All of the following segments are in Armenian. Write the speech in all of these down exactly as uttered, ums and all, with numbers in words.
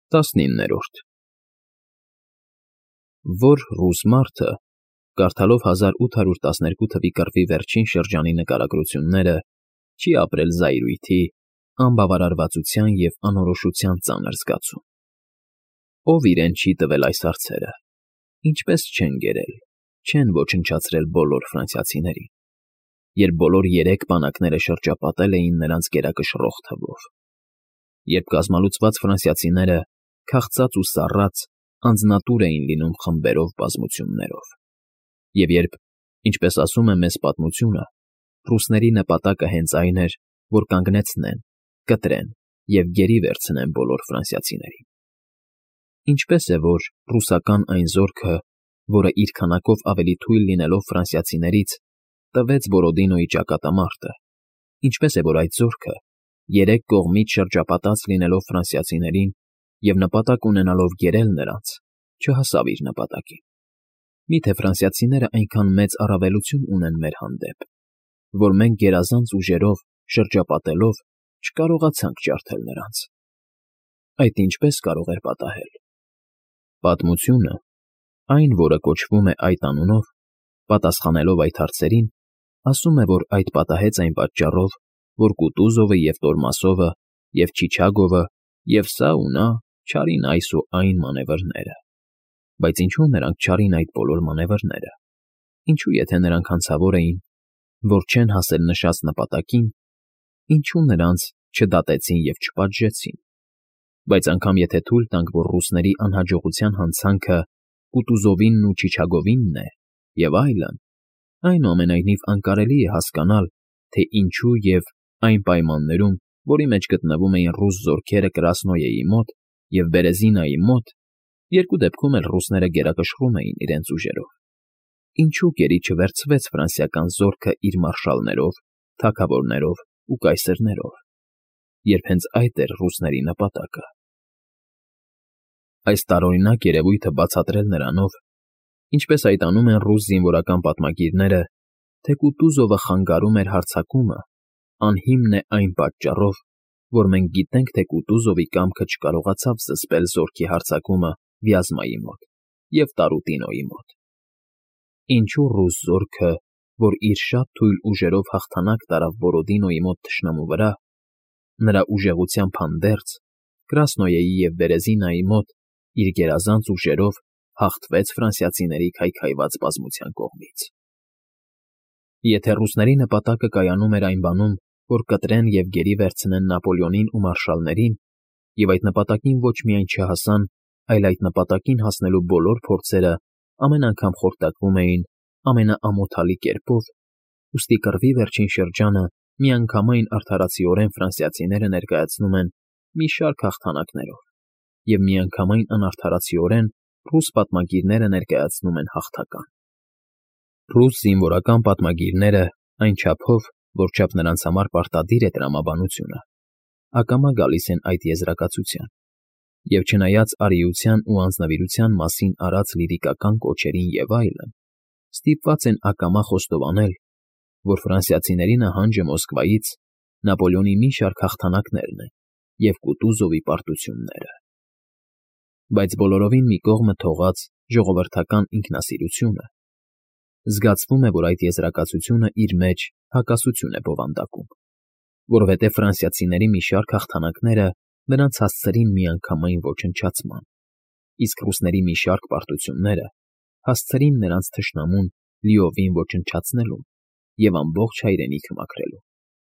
տասնիններորդ Որ ռուս մարդը, կարդալով հազար ութ հարյուր տասներկու թվականի կռվի վերջին շրջանի նկարագրությունները, չի ապրել զայրույթի, անբավարարվածության և անորոշության ծանր զգացում. ով իրեն չի տվել այս հարցերը, ինչպես չեն գերել, չեն ոչնչացրել բոլոր ֆրանսիացիներին, երբ բոլոր երեք բանակները շրջապատել էին նրանց գերակշռող թվով, երբ կազմալուծված ֆրանսիացիները, քաղցած ու սառած, անձնատուր էին լինում խմբերով բազմություններով, և երբ, ինչպես ասում է մեզ պատմությունը, ռուսների նպատակը հենց այն էր, որ կանգնեցնեն, կտրեն և գերի վերցնեն բոլոր ֆրանսիացիներին. Ինչպես է, որ ռուսական այն զորքը, որը իր քանակով ավելի թույլ լինելով ֆրանսիացիներից, տվեց Բորոդինոյի ճակատամարտը, ինչպես է, որ այդ զորքը, երեք կողմից շրջապատած լինելով ֆրանսիացիներին և նպատակ ունենալով գերել նրանց, չհասավ իր նպատակին. մի՞թե ֆրանսիացիները այնքան մեծ առավելություն ունեն մեր հանդեպ, որ մենք գերազանց ուժերով, շրջապատելով, չկարողացանք ջարդել նրանց. այդ ինչպե՞ս կարող էր պատահել. Պատմությունը, այն, որը կոչվում է այդ անունով, պատասխանելով այդ հարցերին, ասում է, որ այդ պատահեց այն պատճառով, որ Կուտուզովը և Տորմասովը և Չիչագովը և սա ու նա չարին այս ու այն մանևրները, բայց ինչո՞ւ նրանք չարին այդ բոլոր մանևրները, ինչո՞ւ եթե նրանք հանցավոր էին, որ չեն հասել նշած նպատակին, ինչո՞ւ նրանց չդատեցին և չպատժեցին, բայց անգամ եթե թույլ տանք, որ ռուսների անհաջողության հանցանքը Կուտուզովինն ու Չիչագովինն է, և այլն, այնուամենայնիվ անկարելի է հասկանալ, թե ինչու և այն պայմաններում, որի մեջ գտնվում էին ռուս զորքերը Կրասնոյեի մոտ և Բերեզինայի մոտ, երկու դեպքում էլ ռուսները գերակշռում էին իրենց ուժերով, ինչու գերի չվերցվեց ֆրանսիական զորքը իր մարշալներով, թագավորներով ու կայսերներով, երբ հենց այդ էր ռուսների նպատակը. Այս տարօրինակ երևույթը բացատրել նրանով, ինչպես այդ անում են ռուս զինվորական պատմագիրները, թե Կուտուզովը խանգարում էր հարձակումը, անհիմն է այն պատճառով, որ մենք գիտենք, թե Կուտուզովի կամքը չկարողացավ զսպել զորքի հարձակումը Վյազմայի մոտ և Տարուտինոյի մոտ. ինչու ռուս զորքը, որ իր շատ թույլ ուժերով հաղթանակ տարավ Բորոդինոյի մոտ թշնամու վրա, նրա ուժեղությամբ հանդերձ, Կրասնոյեի և Բերեզինայի մոտ իր գերազանց ուժերով հաղթվեց ֆրանսիացիների քայքայված բազմության կողմից. Եթե ռուսների նպատակը կայանում էր այն բանում, որ կտրեն և գերի վերցնեն Նապոլեոնին ու մարշալներին, և այդ նպատակին ոչ միայն չհասան, այլ այդ նպատակին հասնելու բոլոր փորձերը ամեն անգամ խորտակվում էին ամենաամոթալի կերպով, ուստի կռվի վերջին շրջանը միանգամայն արդարացիորեն ֆրանսիացիները ներկայացնում են մի շարք հաղթանակներով, և միանգամայն անարդարացիորեն ռուս պատմագիրները ներկայացնում են հաղթական։ Ռուս զինվորական պատմագիրները, այն չափով, որչափ նրանց համար պարտադիր է տրամաբանությունը, ակամա գալիս են այդ եզրակացության, և չնայած արիության ու անձնվիրության մասին արած լիրիկական կոչերին և այլն, ստիպված են ակամա խոստովանել, որ ֆրանսիացիների նահանջը Մոսկվայից Նապոլեոնի մի շարք հաղթանակներն են և Կուտուզովի պարտությունները։ Բայց բոլորովին մի կողմը թողած ժողովրդական ինքնասիրությունը, զգացվում է, որ այդ եզրակացությունը իր մեջ հակասություն է բովանդակում, որովհետև ֆրանսիացիների մի շարք հաղթանակները նրանց հասցրին միանգամայն ոչնչացման, իսկ ռուսների մի շարք պարտությունները հասցրին նրանց թշնամուն լիովին ոչնչացնելուն և ամբողջ հայրենիքը մաքրելուն։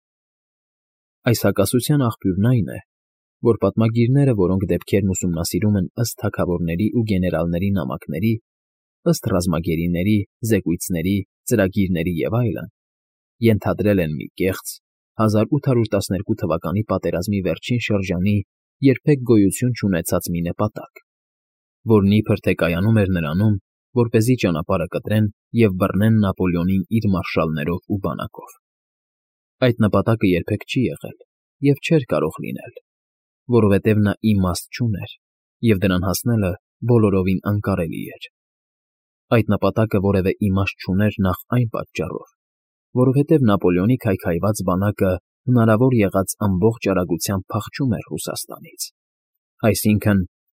Այս հակասության աղբյուրն այն է, որ պատմագիրները, որոնք դեպքերն ուսումնասիրում են ըստ թագավորների ու գեներալների նամակների, ըստ ռազմագերիների, զեկույցների, ծրագիրների և այլն, ենթադրել են մի կեղծ, հազար ութ հարյուր տասներկու թվականի պատերազմի վերջին շրջանի երբեք գոյություն չունեցած մի նպատակ, որն իբր թե կայանում էր նրանում, որպեսզի ճանապարհը կտրեն և բռնեն Նապոլեոնին իր մարշալներով ու բանակով։ Այդ նպատակը երբեք չի եղել և չէր կարող լինել, որովհետև նա իմաստ չուներ, և դրան հասնելը բոլորովին անկարելի էր։ Այդ նպատակը որևէ իմաստ չուներ նախ այն պատճառով, որովհետև Նապոլեոնի քայքայված բանակը հնարավոր եղած ամբողջ արագությամբ փախչում էր Ռուսաստանից, այսինքն՝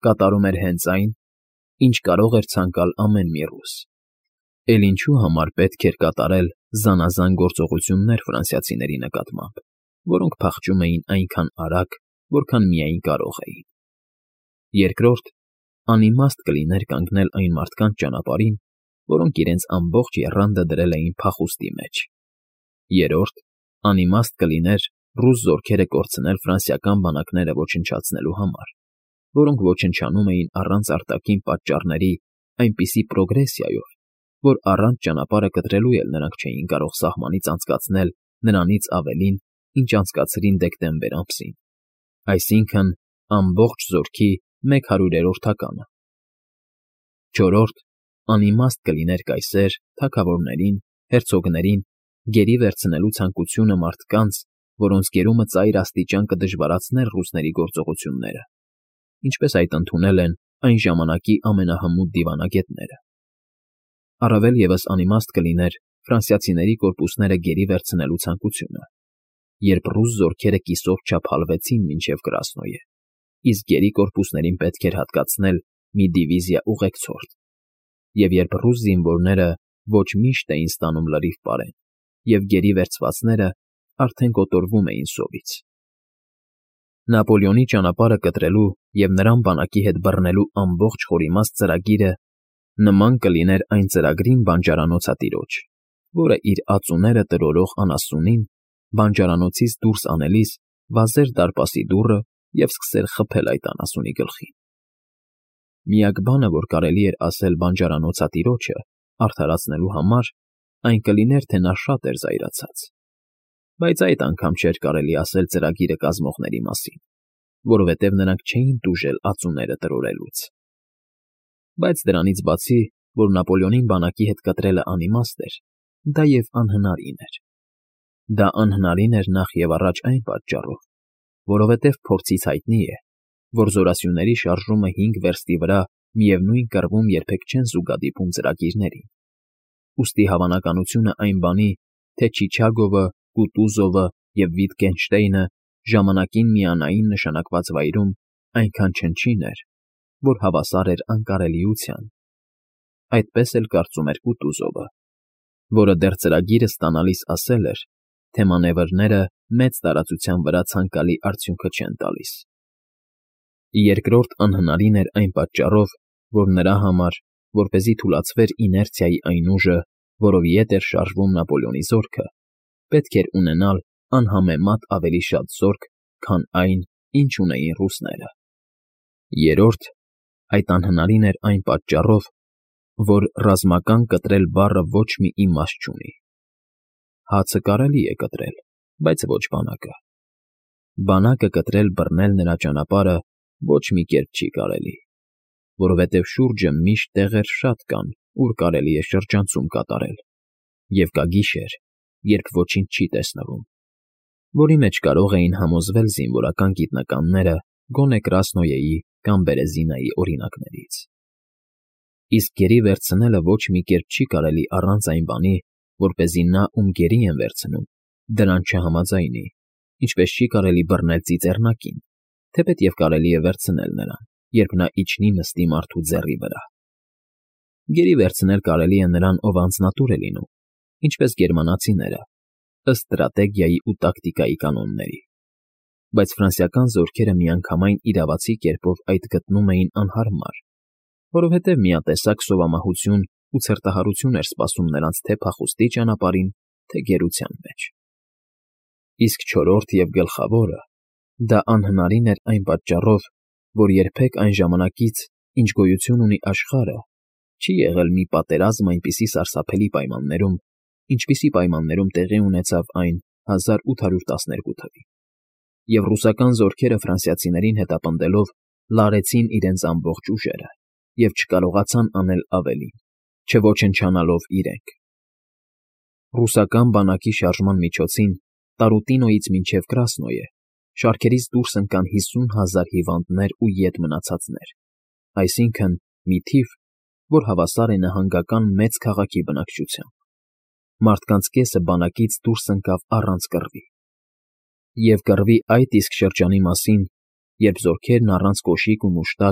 կատարում էր հենց այն, ինչ կարող էր ցանկալ ամեն մի ռուս։ Էլ ինչու համար պետք էր կատարել զանազան գործողություններ ֆրանսիացիների նկատմամբ, որոնք փախչում էին այնքան արագ, որքան միայն կարող էին։ Երկրորդ, անիմաստ կլիներ կանգնել այն մարդկանց ճանապարհին, որոնք իրենց ամբողջ եռանդը դրել էին փախուստի մեջ։ Երրորդ, անիմաստ կլիներ ռուս զորքերը կորցնել ֆրանսիական բանակները ոչնչացնելու համար, որոնք ոչնչանում էին առանց արտաքին պատճառների այնպիսի պրոգրեսիայով, որ առանց ճանապարհը կտրելու էլ նրանք չէին կարող սահմանից անցկացնել նրանից ավելին, ինչ անցկացրին դեկտեմբեր ամսին, այսինքն ամբողջ զորքի մեկ հարյուրերորդականը։ Չորրորդ, անիմաստ կլիներ կայսեր, թագավորներին, հերցոգներին գերի վերցնելու ցանկությունը մարդկանց, որոնց գերումը ծայր աստիճան կդժվարացներ ռուսների գործողությունները, ինչպես այդ ընդունել են այն ժամանակի ամենահմուտ դիվանագետները։ Առավել ևս անիմաստ կլիներ ֆրանսիացիների կորպուսները գերի վերցնելու ցանկությունը, երբ ռուս զորքերը կիսով չափ հալվեցին մինչև Կրասնոյը, իսկ գերի կորպուսներին պետք էր հատկացնել մի դիվիզիա ուղեկցորդ, և երբ ռուս զինվորները ոչ միշտ էին ստանում լրիվ պարեն, և գերի վերցվածները արդեն կոտորվում էին սովից։ Նապոլեոնի ճանապարհը կտրելու և նրան բանակի հետ բռնելու ամբողջ խորիմաստ ծրագիրը նման կլիներ այն ծրագրին բանջարանոցատիրոջ, որը իր ածուները տրորող անասունին բանջարանոցից դուրս անելիս վազեր դարպասի դուռը և սկսեր խփել այդ անասունի գլխին։ Միակ բանը, որ կարելի էր ասել բանջարանոցատիրոջը արդարացնելու համար, այն կլիներ, թե նա շատ էր զայրացած, բայց այդ անգամ չէր կարելի ասել ծրագիրը կազմողների մասին, որովհետև նրանք չէին տուժել ածուները տրորելուց։ Բայց դրանից բացի, որ Նապոլեոնին բանակի հետ կտրելը անիմաստ էր, դա և անհնարին էր։ Դա անհնարին էր նախ և առաջ այն պատճառով, որովհետև փորձից հայտնի է, որ զորասյուների շարժումը հինգ վերստի վրա միևնույն կռվում երբեք չեն զուգադիպում ծրագիրներին, ուստի հավանականությունը այն բանի, թե Չիչագովը, Կուտուզովը և Վիտգենշտեյնը ժամանակին միանային նշանակված վայրում այնքան չնչին էր, որ հավասար էր անկարելիության։ Այդպես էլ կարծում էր Կուտուզովը, որը դեռ ծրագիրը ստանալիս ասել էր, թե մանևրները մեծ տարածության վրա ցանկալի արդյունքը չեն տալիս։ Երկրորդ անհնարին էր այն պատճառով, որ նրա համար, որպեսզի թուլացվեր իներցիայի այն ուժը, որով ետ էր շարժվում Նապոլեոնի զորքը, պետք էր ունենալ անհամեմատ ավելի շատ զորք, քան այն, ինչ ունեին ռուսները։ Երրորդ, այդ անհնարին էր այն պատճառով, որ ռազմական կտրել բառը ոչ մի իմաստ չունի։ Հացը կարելի է կտրել, բայց ոչ բանակը։ Բանակը կտրել բռնել նրա ճանապարհը ոչ մի կերպ չի կարելի, որովհետև շուրջը միշտ տեղեր շատ կան, ուր կարելի է շրջանցում կատարել, և կա գիշեր, երբ ոչինչ չի տեսնվում, որի մեջ կարող էին համոզվել զինվորական գիտնականները գոնե Կրասնոյեի կամ Բերեզինայի օրինակներից։ Իսկ գերի վերցնելը ոչ մի կերպ չի կարելի առանց այն բանի, որպեսզի նա, ում գերի են վերցնում, դրան չհամաձայնի, ինչպես չի կարելի բռնել ծիծեռնակին, թեպետև կարելի է վերցնել նրան, երբ նա իջնի նստի մարդու ձեռի վրա։ Գերի վերցնել կարելի է նրան, ով անձնատուր է լինում, ինչպես գերմանացիները, ըստ ստրատեգիայի ու տակտիկայի կանոնների, բայց ֆրանսիական զորքերը միանգամայն իրավացի կերպով այդ գտնում էին անհարմար, որովհետև միատեսակ սովամահություն ու ցրտահարություն էր սպասում նրանց թե փախուստի ճանապարհին, թե գերության մեջ։ Իսկ չորրորդ և գլխավորը, դա անհնարին էր այն պատճառով, որ երբեք այն ժամանակից, ինչ գոյություն ունի աշխարհը, չի եղել մի պատերազմ այնպիսի սարսափելի պայմաններում, ինչպիսի պայմաններում տեղի ունեցավ այն հազար ութ հարյուր տասներկու թվին, և ռուսական զորքերը ֆրանսիացիներին հետապնդելով լարեցին իրենց ամբողջ ուժերը և չկարողացան անել ավելին, չոչնչանալով իրենք։ Ռուսական բանակի շարժման միջոցին Տարուտինոյից մինչև Կրասնոյը շարքերից դուրս ընկան հիսուն հազար հիվանդներ ու ետ մնացածներ, այսինքն՝ մի թիվ, որ հավասար է նահանգական մեծ քաղաքի բնակչությամբ։ Մարդկանց կեսը բանակից դուրս ընկավ առանց կռվի։ Եվ կռվի այդ իսկ շրջանի մասին, երբ զորքերն առանց կոշիկ ու մուշտակ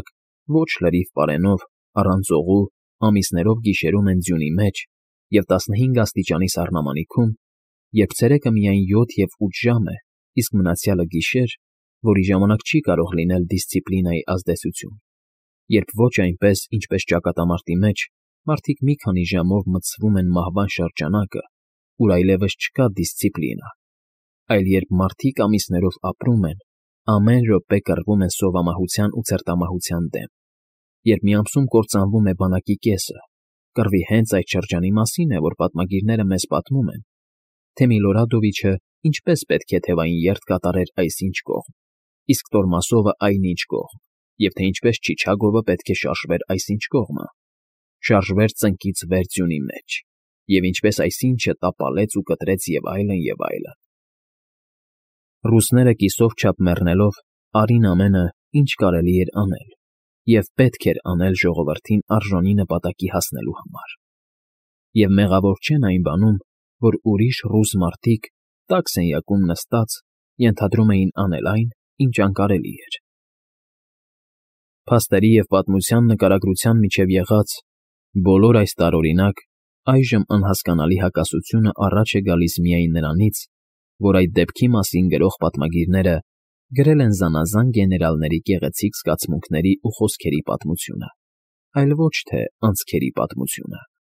ոչ լրիվ պարենով, առանց օղու, ամիսներով գիշերում են ձյունի մեջ և տասնհինգ աստիճանի սառնամանիքում, երբ ցերեկը միայն յոթ և ութ ժամ է, իսկ մնացյալը գիշեր, որի ժամանակ չի կարող լինել դիսցիպլինայի ազդեցություն, երբ ոչ այնպես, ինչպես ճակատամարտի մեջ, մարդիկ մի քանի ժամով մտցվում են մահվան շրջանակը, ուր այլևս չկա դիսցիպլինա, այլ երբ մարդիկ ամիսներով ապրում են, ամեն րոպե կռվում են սովամահության ու ցրտամահության դեմ, երբ մի ամսում կործանվում է բանակի կեսը, կռվի հենց այդ շրջանի մասին է, որ պատմագիրները մեզ պատմում են, թե Միլորադովիչը ինչպես պետք է թևային երթ կատարեր այսինչ կողմ, իսկ Տորմասովը այնինչ կողմ, և թե ինչպես Չիչագովը պետք է շարժվեր այսինչ կողմը, շարժվեր ծնկից վեր ձյունի մեջ, և ինչպես այսինչը տապալեց ու կտրեց և այլն, և այլն։ Ռուսները կիսով չափ մեռնելով արին ամենը, ինչ կարելի էր անել, և պետք էր անել ժողովրդին արժանի նպատակի հասնելու համար։ Եվ մեղավոր չեն այն բանում, որ ուրիշ ռուս մարդիկ, տաք սենյակում նստած, ենթադրում էին անել այն, ինչ անկարելի էր։ Փաստերի և պատմության նկարագրության միջև եղած բոլոր այս տարօրինակ, այժմ անհասկանալի հակասությունը առաջ է գալիս միայն նրանից, որ այդ դեպքի մասին գրող պատմագիրները գրել են զանազան գեներալների գեղեցիկ զգացմունքների ու խոսքերի պատմությունը, այլ ոչ թե անձքերի պատմությունը։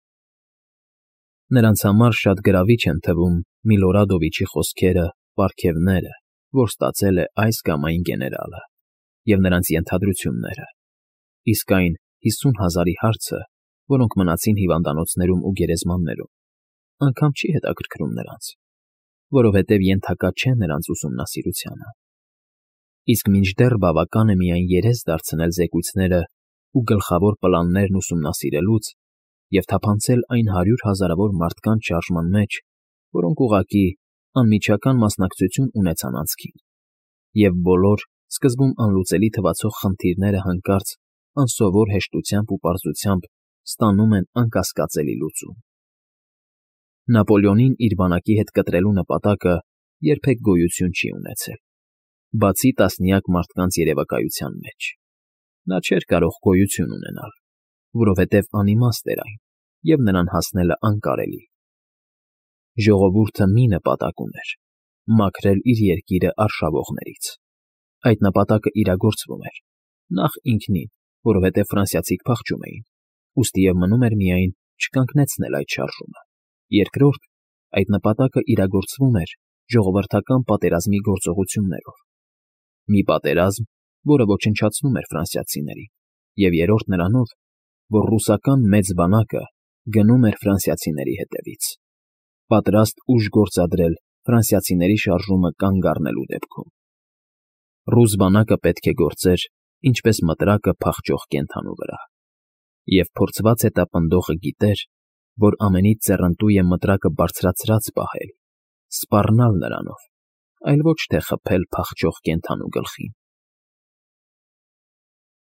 Նրանց համար շատ գրավիչ են թվում Միլորադովիչի խոսքերը, պարգևները, որ ստացել է այս կամ այն գեներալը, և նրանց ենթադրությունները, իսկ այն հիսուն հազարի հարցը, որոնք մնացին հիվանդանոցներում ու գերեզմաններում, անգամ չի հետաքրքրում նրանց, որովհետև ենթակա չէ նրանց ուսումնասիրությանը։ Իսկ մինչդեռ բավական է միայն երես դարձնել զեկույցները ու գլխավոր պլաններն ուսումնասիրելուց և թափանցել այն հարյուր հազարավոր մարդկանց շարժման մեջ, որոնք ուղղակի անմիջական մասնակցություն ունեցան անցքին, և բոլոր սկզբում անլուծելի թվացող խնդիրները հանկարծ անսովոր հեշտությամբ ու պարզությամբ ստանում են անկասկածելի լուծում։ Նապոլեոնին իր բանակի հետ կտրելու նպատակը երբեք գոյություն չի ունեցել, բացի տասնյակ մարդկանց երևակայության մեջ։ Նա չէր կարող գոյություն ունենալ, որովհետև անիմաստ էր այն, և նրան հասնելը անկարելի։ Ժողովուրդը մի նպատակ ուներ՝ մաքրել իր երկիրը արշավողներից։ Այդ նպատակը իրագործվում էր, նախ ինքնին, որովհետև ֆրանսիացիք փախչում էին, ուստի և մնում էր միայն չկանգնեցնել այդ շարժումը, երկրորդ, այդ նպատակը իրագործվում էր ժողովրդական պատերազմի գործողություններով, մի պատերազմ, որը ոչնչացնում էր ֆրանսիացիներին, և երրորդ նրանով, որ ռուսական մեծ բանակը գնում էր ֆրանսիացիների հետևից, պատրաստ ուժ գործադրել ֆրանսիացիների շարժումը կանգ առնելու դեպքում։ Ռուս բանակը պետք է գործեր ինչպես մտրակը փախչող կենդանու վրա, և փորձված հետապնդողը գիտեր, որ ամենից ձեռնտու է մտրակը բարձրացրած պահել, սպառնալ նրանով, այլ ոչ թե խփել փախչող կենդանու գլխին։